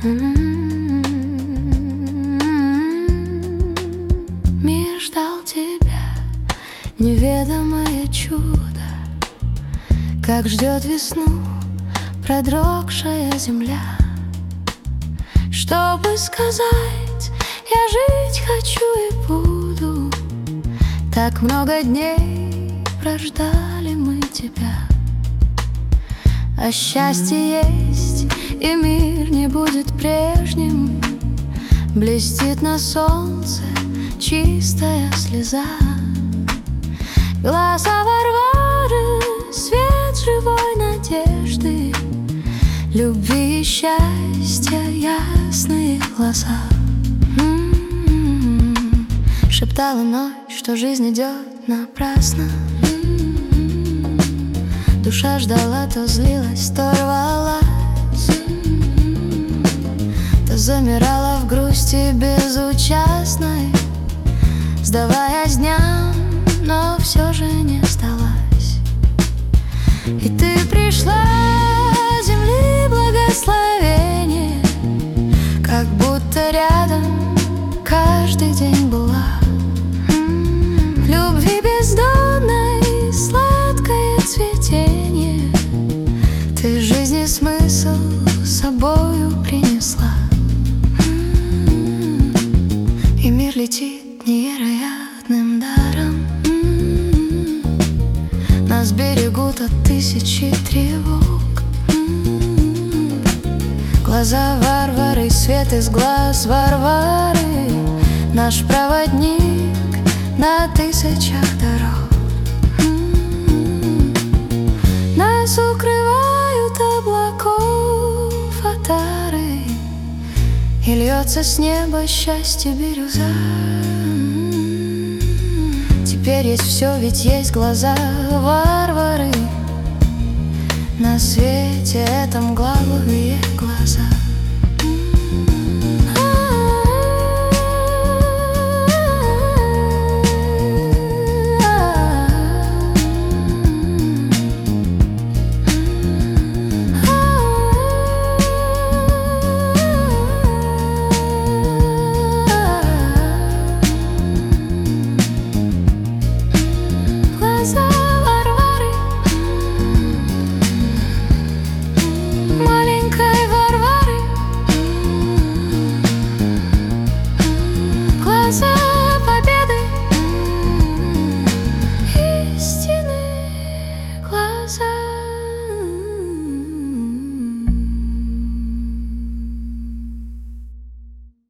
Мир ждал тебя, неведомое чудо, как ждет весну продрогшая земля. Чтобы сказать, я жить хочу и буду, так много дней прождали мы тебя. А счастье есть, и мир не будет прежним. Блестит на солнце чистая слеза. Глаза Варвары, свет живой надежды, любви и счастья ясные глаза. Шептала ночь, что жизнь идет напрасно. Душа ждала, то злилась, то рвалась, то замирала в грусти безучастной, сдаваясь дням, но все же не сдалась. И ты пришла, земли благословение, как будто рядом каждый день была. Любви бездонной сладкое цветение, ты жизни смысл с собою принесла. И мир летит невероятным даром, нас берегут от тысячи тревог. Глаза Варвары, свет из глаз Варвары, наш проводник на тысячах дорог. Нас укрывают облаков отары, и льется с неба счастье бирюза. Теперь есть все, ведь есть глаза Варвары, на свете этом главу есть.